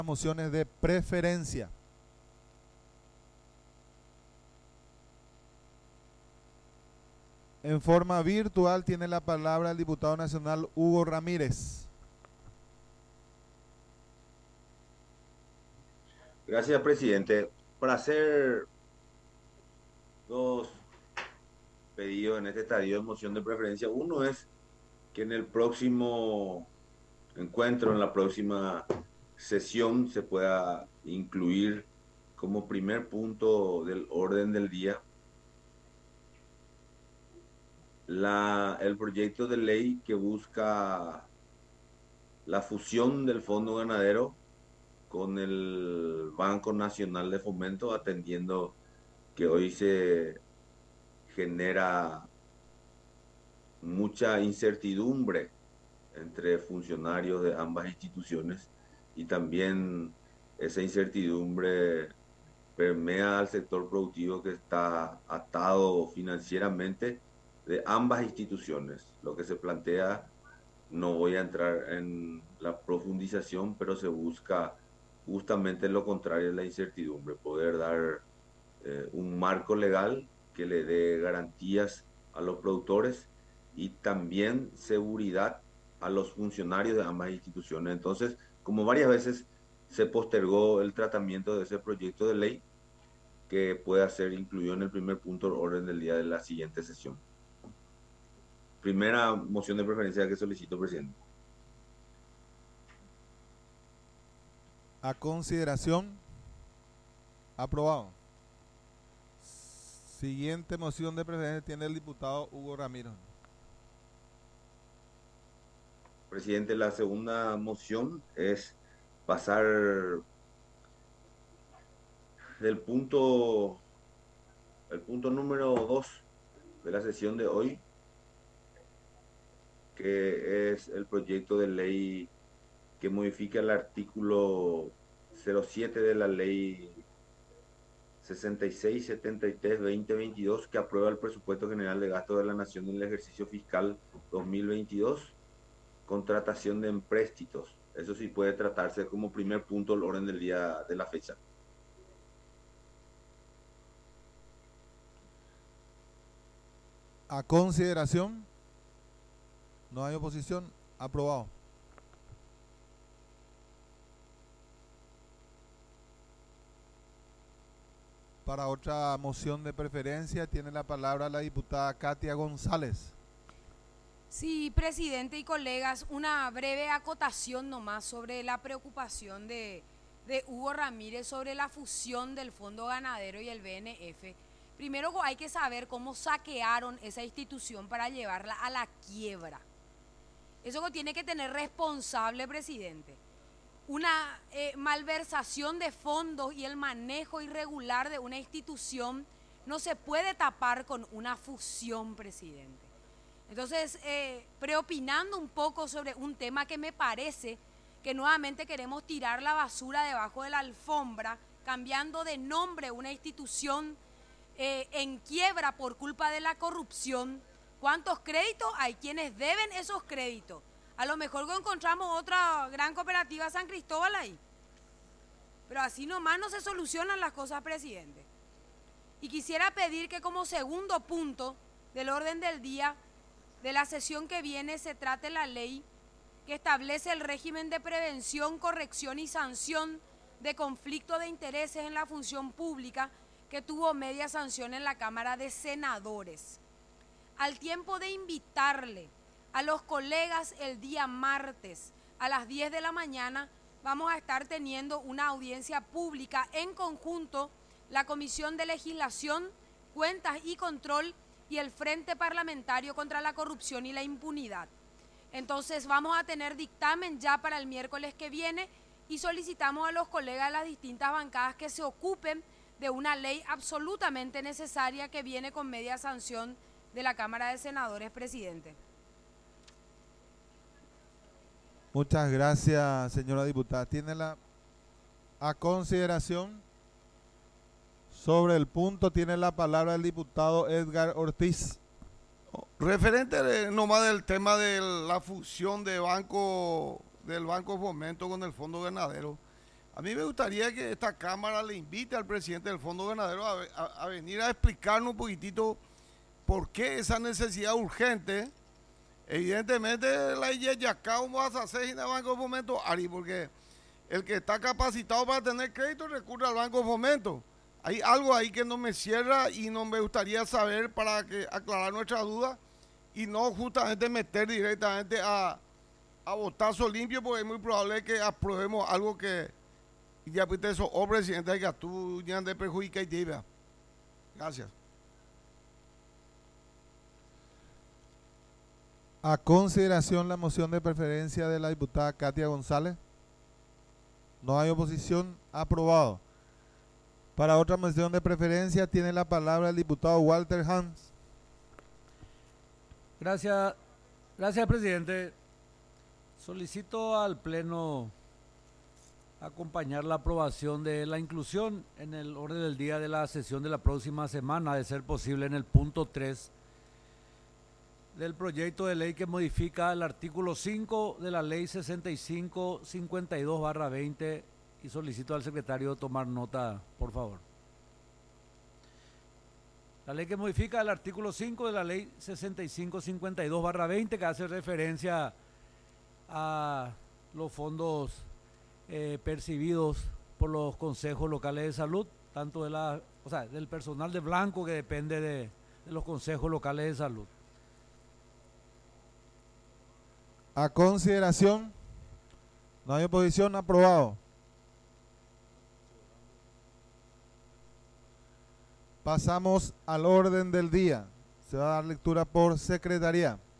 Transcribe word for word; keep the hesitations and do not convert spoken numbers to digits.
mociones de preferencia. En forma virtual tiene la palabra el diputado nacional Hugo Ramírez. Gracias, presidente. Para hacer dos pedidos en este estadio de moción de preferencia, uno es que en el próximo encuentro, en la próxima sesión, se pueda incluir como primer punto del orden del día la, el proyecto de ley que busca la fusión del Fondo Ganadero con el Banco Nacional de Fomento, atendiendo que hoy se genera mucha incertidumbre entre funcionarios de ambas instituciones y también esa incertidumbre permea al sector productivo que está atado financieramente de ambas instituciones. Lo que se plantea, no voy a entrar en la profundización, pero se busca justamente lo contrario de la incertidumbre, poder dar eh, un marco legal que le dé garantías a los productores y también seguridad a los funcionarios de ambas instituciones. Entonces, como varias veces se postergó el tratamiento de ese proyecto de ley, que pueda ser incluido en el primer punto del orden del día de la siguiente sesión. Primera moción de preferencia que solicito, presidente. A consideración. Aprobado. Siguiente moción de preferencia tiene el diputado Hugo Ramírez. Presidente, la segunda moción es pasar del punto, el punto número dos de la sesión de hoy, que es el proyecto de ley que modifica el artículo cero siete de la ley sesenta y seis setenta y tres veinte veintidós, que aprueba el presupuesto general de gasto de la Nación en el ejercicio fiscal dos mil veintidós, contratación de empréstitos. Eso sí puede tratarse como primer punto del orden del día de la fecha. A consideración. No hay oposición. Aprobado. Para otra moción de preferencia tiene la palabra la diputada Katia González. Sí, presidente y colegas, una breve acotación nomás sobre la preocupación de, de Hugo Ramírez sobre la fusión del Fondo Ganadero y el B N F. Primero hay que saber cómo saquearon esa institución para llevarla a la quiebra. Eso tiene que tener responsable, presidente. Una eh, malversación de fondos y el manejo irregular de una institución no se puede tapar con una fusión, presidente. Entonces, eh, preopinando un poco sobre un tema que me parece que nuevamente queremos tirar la basura debajo de la alfombra, cambiando de nombre una institución eh, en quiebra por culpa de la corrupción. ¿Cuántos créditos? Hay quienes deben esos créditos. A lo mejor encontramos otra gran cooperativa San Cristóbal ahí. Pero así nomás no se solucionan las cosas, presidente. Y quisiera pedir que como segundo punto del orden del día de la sesión que viene se trate la ley que establece el régimen de prevención, corrección y sanción de conflicto de intereses en la función pública, que tuvo media sanción en la Cámara de Senadores. Al tiempo de invitarle a los colegas el día martes a las diez de la mañana, vamos a estar teniendo una audiencia pública en conjunto, la Comisión de Legislación, Cuentas y Control y el Frente Parlamentario contra la Corrupción y la Impunidad. Entonces vamos a tener dictamen ya para el miércoles que viene y solicitamos a los colegas de las distintas bancadas que se ocupen de una ley absolutamente necesaria que viene con media sanción de la Cámara de Senadores, presidente. Muchas gracias, señora diputada. Tiene la a consideración. Sobre el punto tiene la palabra el diputado Edgar Ortiz. Referente nomás del tema de la fusión de banco, del Banco Fomento con el Fondo Ganadero, A mí me gustaría que esta Cámara le invite al presidente del Fondo Ganadero a, a, a venir a explicarnos un poquitito por qué esa necesidad urgente. Evidentemente, la Iyeyacá, vamos a hacer en el Banco de Fomento, Ari, porque el que está capacitado para tener crédito recurre al Banco de Fomento. Hay algo ahí que no me cierra y no me gustaría saber para que aclarar nuestras dudas y no justamente meter directamente a, a botazo limpio, porque es muy probable que aprobemos algo que ya pues eso, oh presidente, que tú ya de perjudica y te. Gracias. A consideración la moción de preferencia de la diputada Katia González. No hay oposición. Aprobado. Para otra moción de preferencia tiene la palabra el diputado Walter Hans. Gracias, gracias presidente. Solicito al Pleno acompañar la aprobación de la inclusión en el orden del día de la sesión de la próxima semana, de ser posible en el punto tres del proyecto de ley que modifica el artículo cinco de la ley sesenta y cinco cincuenta y dos barra veinte, y solicito al secretario tomar nota, por favor. La ley que modifica el artículo cinco de la ley sesenta y cinco cincuenta y dos barra veinte, que hace referencia a los fondos eh, percibidos por los consejos locales de salud, tanto de la, o sea, del personal de blanco que depende de, de los consejos locales de salud. A consideración, no hay oposición, aprobado. Pasamos al orden del día. Se va a dar lectura por secretaría.